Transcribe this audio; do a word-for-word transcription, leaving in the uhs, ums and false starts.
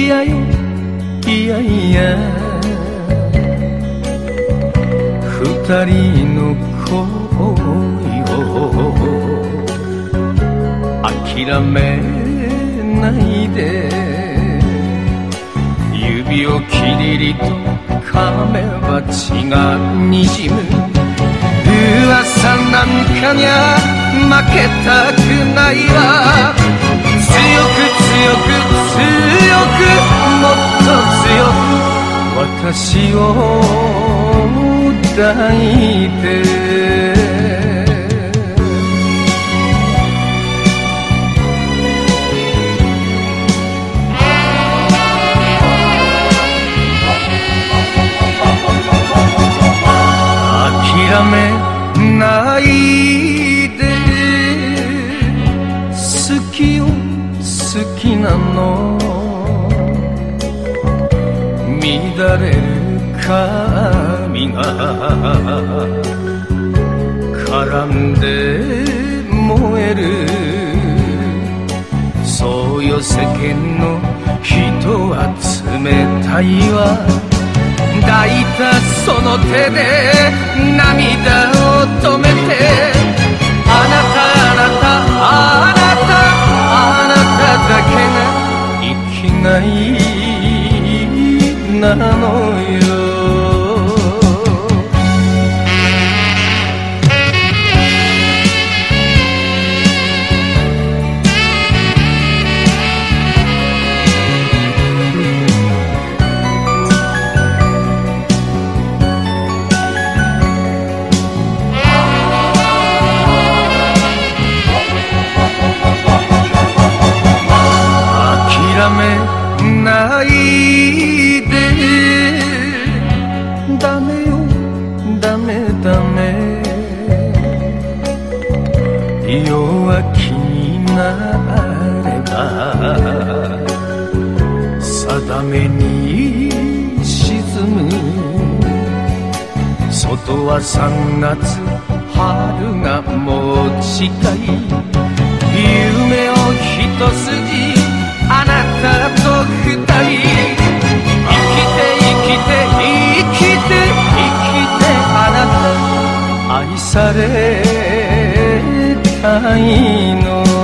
いやよいやいや二人の恋を諦めないで指をキリリと噛めば血がにじむ噂なんかにゃ負けたくないわ強く強く強くもっと強く私を抱いて諦めないで好きよ好きなの乱れる髪が絡んで燃えるそうよ世間の人は冷たいわ抱いたその手で涙を止めてあなたあなたあなたあなただけが生きがいなのよ諦めないでダメよダメダメ弱気になれば定めに沈む外は三月春がもう近い夢を一筋あなたと二人生きて生きて生きて生きてあなた愛されたいの